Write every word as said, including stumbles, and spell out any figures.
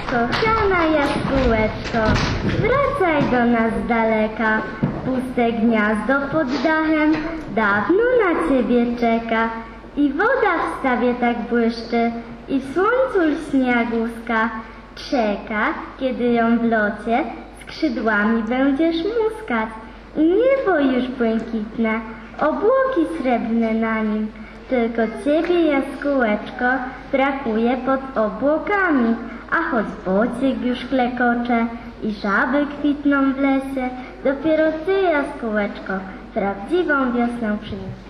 Kochana jaskółeczko, wracaj do nas z daleka. Puste gniazdo pod dachem dawno na ciebie czeka. I woda w stawie tak błyszczy, i w słońcu lśnie jaguska. Czeka, kiedy ją w locie skrzydłami będziesz muskać. I niebo już błękitne, obłoki srebrne na nim. Tylko ciebie, jaskółeczko, brakuje pod obłokami. A choć bociek już klekocze i żaby kwitną w lesie, dopiero ty, jaskółeczko, prawdziwą wiosnę przyniesiesz.